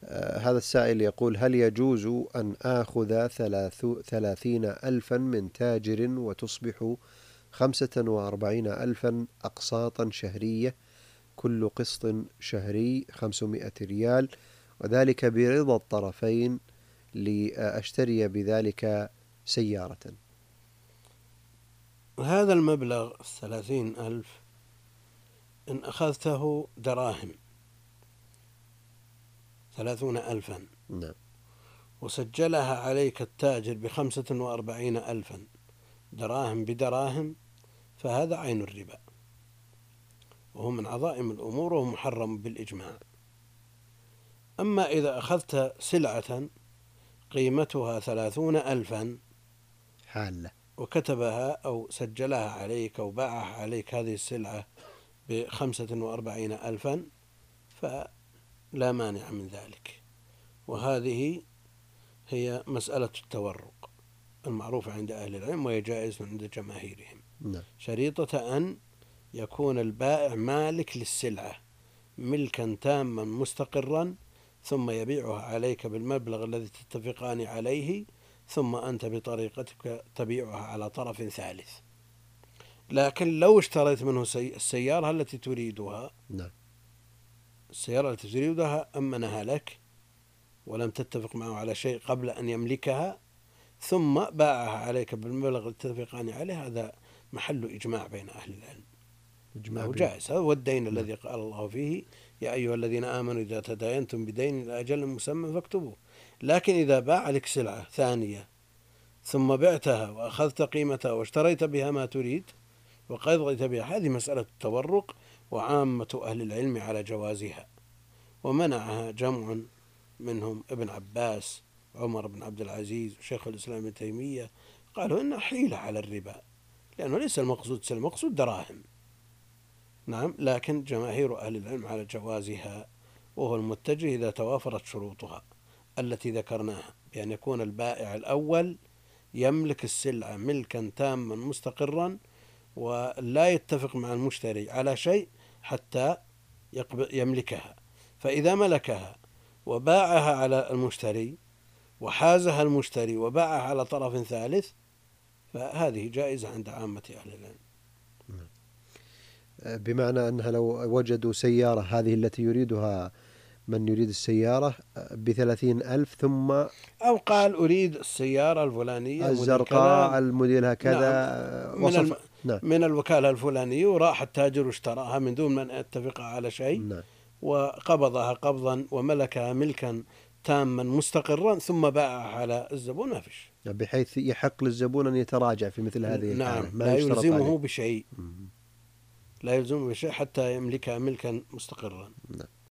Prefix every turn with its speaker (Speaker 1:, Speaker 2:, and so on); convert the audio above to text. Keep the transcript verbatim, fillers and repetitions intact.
Speaker 1: آه، هذا السائل يقول: هل يجوز أن آخذ ثلاث ثلاثين ألفا من تاجر وتصبح خمسة وأربعين ألفا أقساطا شهرية، كل قسط شهري خمسمائة ريال، وذلك برضا الطرفين، لأشتري بذلك سيارة؟
Speaker 2: هذا المبلغ الثلاثين ألف إن أخذته دراهم ثلاثون ألفا
Speaker 1: نعم.
Speaker 2: وسجلها عليك التاجر بخمسة وأربعين ألفا دراهم بدراهم، فهذا عين الربا، وهو من عظائم الأمور وهو محرم بالإجماع. أما إذا أخذت سلعة قيمتها ثلاثون ألفا
Speaker 1: حالة.
Speaker 2: وكتبها أو سجلها عليك أو باعها عليك هذه السلعة بخمسة وأربعين ألفا، فلا مانع من ذلك. وهذه هي مسألة التورق المعروفة عند أهل العلم، وهي جائزة عند جماهيرهم.
Speaker 1: نعم.
Speaker 2: شريطة أن يكون البائع مالك للسلعة ملكا تاما مستقرا، ثم يبيعها عليك بالمبلغ الذي تتفقان عليه، ثم أنت بطريقتك تبيعها على طرف ثالث. لكن لو اشتريت منه السيارة التي تريدها،
Speaker 1: نعم.
Speaker 2: السيارة التي تريدها أمنها لك ولم تتفق معه على شيء قبل أن يملكها، ثم باعها عليك بالمبلغ الذي تتفقان عليه، هذا محل إجماع بين أهل العلم أنه جائز. هذا هو الدين
Speaker 1: نعم.
Speaker 2: الذي قال الله فيه: يا أيها الذين آمنوا إذا تداينتم بدين إلى أجل مسمى فاكتبوه. لكن إذا باع لك سلعة ثانية ثم بعتها وأخذت قيمتها واشتريت بها ما تريد وقضيت بها، هذه مسألة التورق، وعامة أهل العلم على جوازها، ومنعها جمع منهم ابن عباس، عمر بن عبد العزيز، وشيخ الإسلام ابن تيمية، قالوا إنها حيلة على الربا، لأنه ليس المقصود سلم، المقصود دراهم. نعم، لكن جماهير أهل العلم على جوازها، وهو المتجه إذا توافرت شروطها التي ذكرناها، بأن يكون البائع الأول يملك السلعة ملكا تاما مستقرا، ولا يتفق مع المشتري على شيء حتى يملكها. فإذا ملكها وباعها على المشتري وحازها المشتري وباعها على طرف ثالث، فهذه جائزة عند عامة أهل العلم.
Speaker 1: بمعنى أنها لو وجدوا سيارة، هذه التي يريدها من يريد السيارة بثلاثين ألف، ثم
Speaker 2: أو قال أريد السيارة الفلانية
Speaker 1: الزرقاء الموديل كذا،
Speaker 2: نعم، من, الم...
Speaker 1: وصف. نعم.
Speaker 2: من الوكالة الفلانية، وراح التاجر واشتراها من دون من يتفق على شيء،
Speaker 1: نعم.
Speaker 2: وقبضها قبضا وملكها ملكا تاما مستقرا، ثم باعها على الزبون، ما فيش،
Speaker 1: بحيث يحق للزبون أن يتراجع في مثل هذه الحالة.
Speaker 2: نعم،
Speaker 1: ما
Speaker 2: لا يلزمه
Speaker 1: عليه.
Speaker 2: بشيء، لا يلزمه بشيء حتى يملكها ملكا مستقرا.
Speaker 1: نعم.